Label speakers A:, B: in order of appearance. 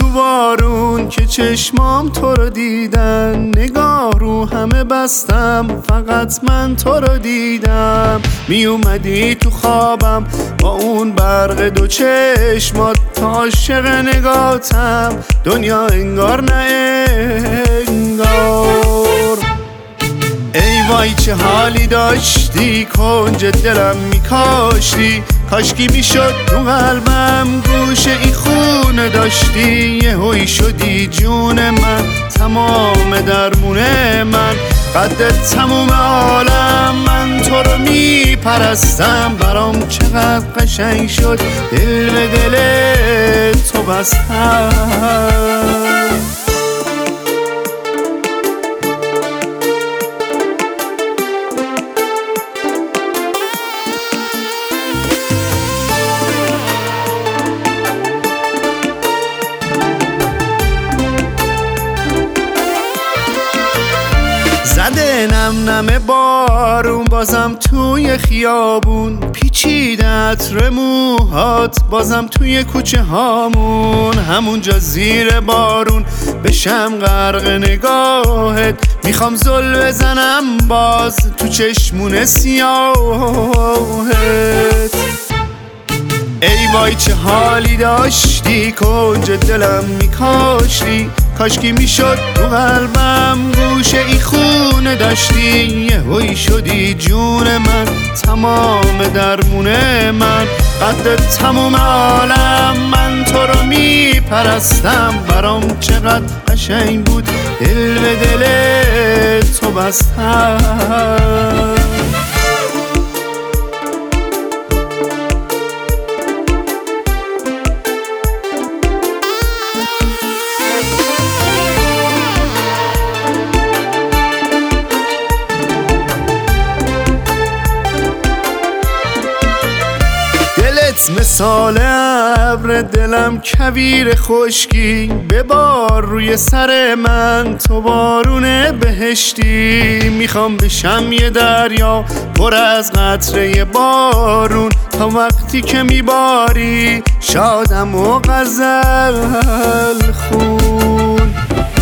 A: بارون که چشمام تو رو دیدن، نگاه رو همه بستم فقط من تو رو دیدم. می اومدی تو خوابم با اون برق دو چشمات، تا عاشق نگاتم دنیا انگار نه انگار. ای وای چه حالی داشتی، کنج دلم میکاشتی، کاشکی میشد تو قلبم گوشه این خونه داشتی. یهویی شدی جون من، تمام درمونه من، قدت تموم عالم، من تو رو میپرستم. برام چقدر قشنگ شد دل به دل تو بستم. زده نم نم بارون بازم توی خیابون، پیچیده عطر موهات بازم توی کوچه هامون. همونجا زیر بارون بشم غرق نگاهت، میخوام زل بزنم باز تو چشمون سیاهت. ای وای چه حالی داشتی، کنج دلم میکاشتی، کاشکی میشد تو قلبم گوشه ای خونه داشتی. یهویی شدی جون من، تمام درمونه من، قدت تموم عالم، من تو رو میپرستم. برام چقدر قشنگ بود دل به دل تو بستم. مثال ابر دلم کویر خشکی، ببار روی سر من تو بارون بهشتی. میخوام بشم یه دریا پر از قطره بارون، تا وقتی که میباری شادم و غزل خون.